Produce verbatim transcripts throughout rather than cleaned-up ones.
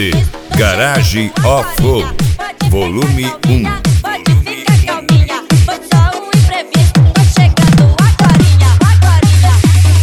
C Garage Off-Road Volume um. Pode ficar calminha, foi só um imprevisto. Tô chegando agorinha, agorinha.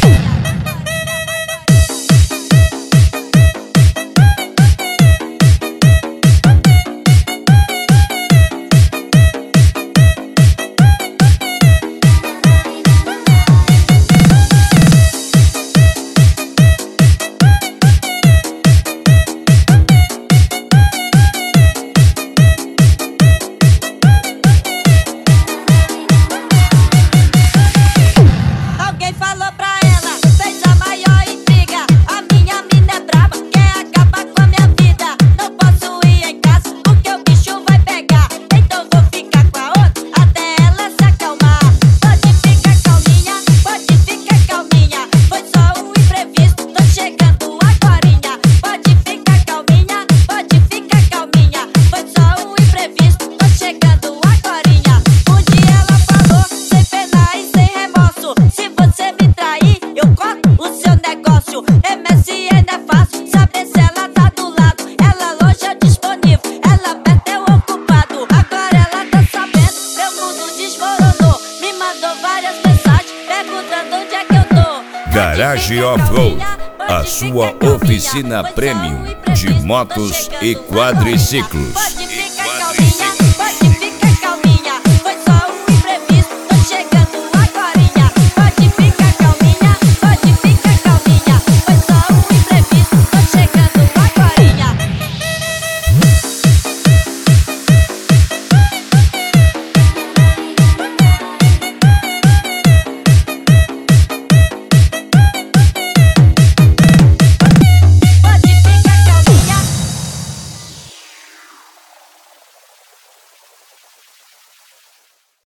Alguém falou pra ela, fez a maior intriga. A minha mina é braba, quer acabar com a minha vida. Não posso ir em casa, porque o bicho vai pegar. Então vou ficar com a outra, até ela se acalmar. Pode ficar calminha, pode ficar calminha. Foi só um imprevisto, tô chegando agorinha. Pode ficar calminha, pode ficar calminha. Foi só um imprevisto, tô chegando agorinha. Um dia ela falou, sem pena e sem remorso: se você me trair, eu corto o seu negócio. M S N é fácil, saber se ela tá do lado. Ela longe é disponível, ela perto é o ocupado. Agora ela tá sabendo, meu mundo desmoronou. Me mandou várias mensagens, perguntando onde é que eu tô. Garage Off-Road, a sua oficina premium de motos e quadriciclos.